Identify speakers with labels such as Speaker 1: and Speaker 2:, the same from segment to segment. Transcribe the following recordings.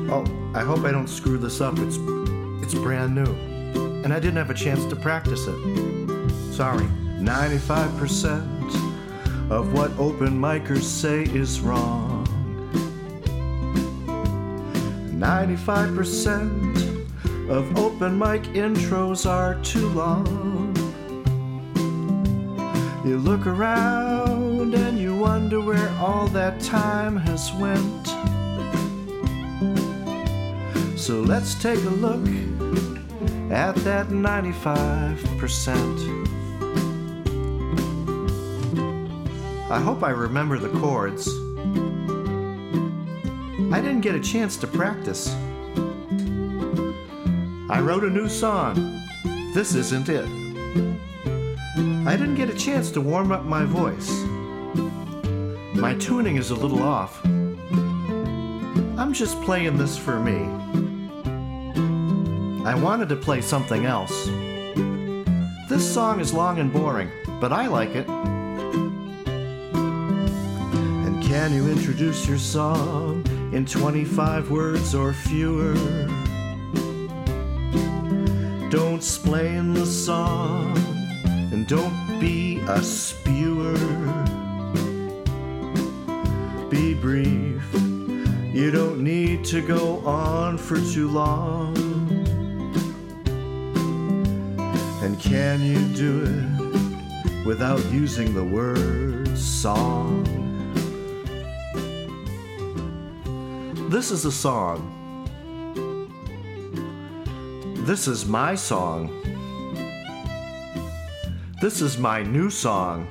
Speaker 1: Oh, I hope I don't screw this up. It's brand new. And I didn't have a chance to practice it. Sorry. 95% of what open micers say is wrong. 95% of open mic intros are too long. You look around and you wonder where all that time has went. So let's take a look at that 95%. I hope I remember the chords. I didn't get a chance to practice. I wrote a new song. This isn't it. I didn't get a chance to warm up my voice. My tuning is a little off. I'm just playing this for me. I wanted to play something else. This song is long and boring, but I like it. And can you introduce your song in 25 words or fewer? Don't splain the song and don't be a spewer. Be brief, you don't need to go on for too long. And can you do it without using the word song? This is a song. This is my song. This is my new song.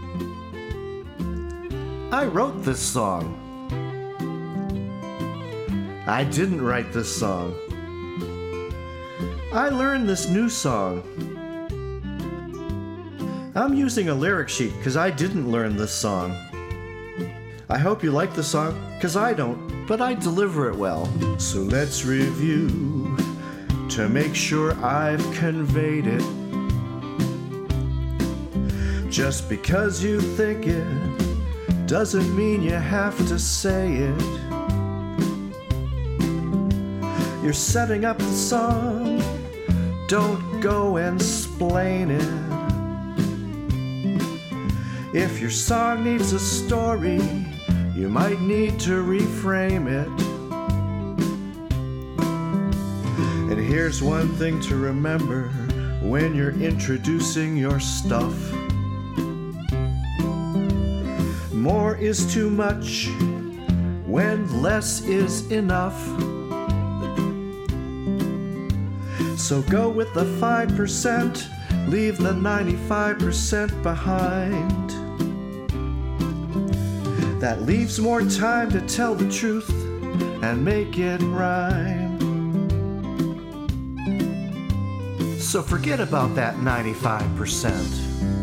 Speaker 1: I wrote this song. I didn't write this song. I learned this new song. I'm using a lyric sheet because I didn't learn this song. I hope you like the song, because I don't, but I deliver it well. So let's review to make sure I've conveyed it. Just because you think it doesn't mean you have to say it. You're setting up the song, don't go and explain it. If your song needs a story, you might need to reframe it. And here's one thing to remember when you're introducing your stuff. More is too much when less is enough. So go with the 5%, leave the 95% behind. That leaves more time to tell the truth and make it rhyme. So forget about that 95%.